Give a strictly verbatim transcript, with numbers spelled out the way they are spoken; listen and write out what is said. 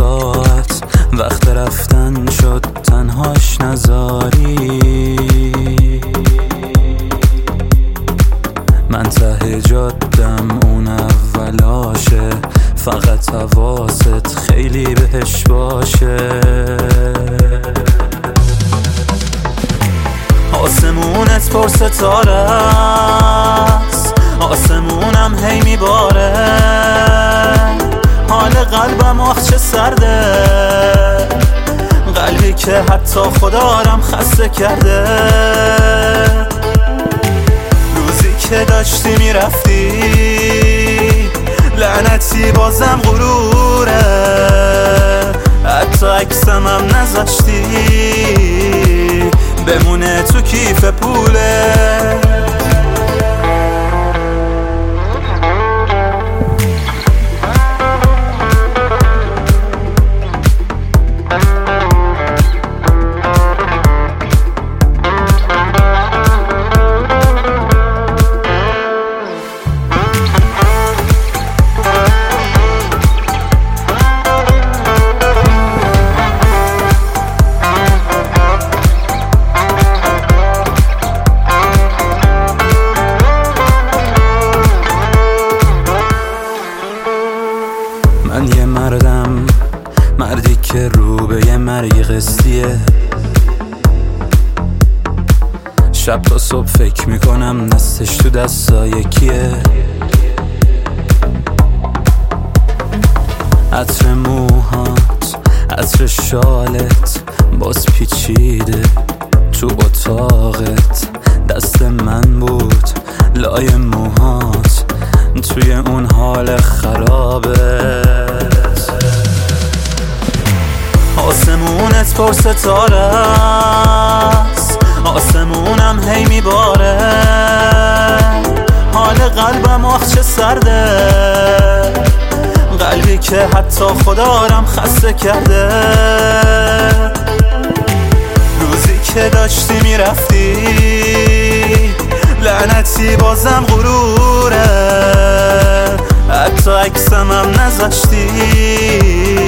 ساعت وقت رفتن شد تنهاش نذاری. من ته جادم اون اولاشه، فقط حواست خیلی بهش باشه. آسمونت پر ستاره است، آسمونم هی میباره. حال قلبم آخ چه سرده، قلبی که حتی خدارم خسته کرده. روزی که داشتی میرفتی لعنتی بازم غروره، حتی عکسم هم نذاشتی بمونه تو کیف پوله. من یه مردم، مردی که رو به یه مرگ قسطیه. شب تا صبح فکر میکنم دستش تو دستای کیه. عطر موهات، عطر شالت باز پیچیده تو اتاقت. دست من بود لای موهات توی اون حال خرابت. آسمونت پر ستاره است، آسمونم هی میباره. حال قلبم آخ چه سرده، قلبی که حتی خدارم خسته کرده. روزی که داشتی میرفتی لعنتی بازم غروره، حتی عکسم هم نذاشتی